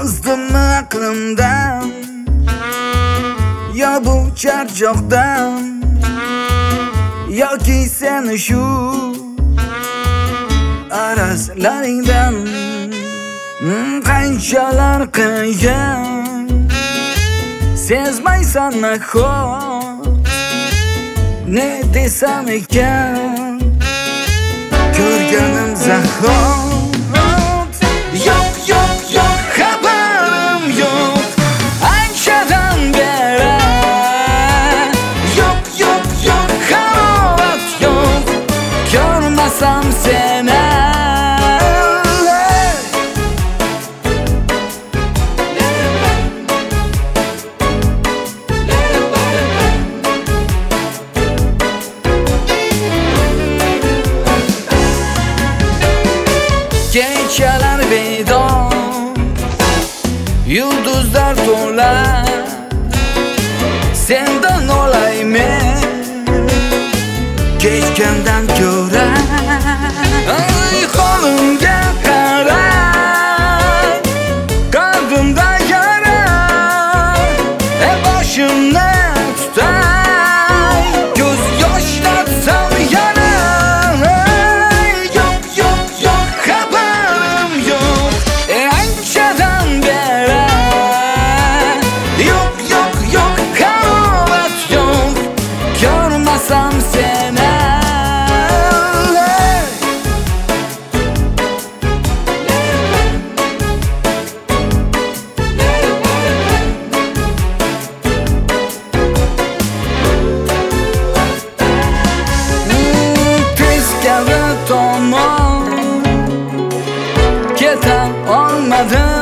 Ozdimmi aqlimdan yo bu charchoqdan yoki seni shu arazlaringdan qanchalar qiyin sezmaysan nahot ne desam ekan ko'rganim zahot yo'q yo'q yo'q xabarim yo'q anchadan beri yo'q yo'q yo'q halovat yo'q ko'rmasam seni Kechalar bedor, yulduzlar to'la, sendan olaymen kechgandan ko'ra. Ay qo'limga qara, qalbimda yara, boshimni tutay, ko'z yoshlatsam yana. Ko'rmasam seni tezkari tomon keta olmadim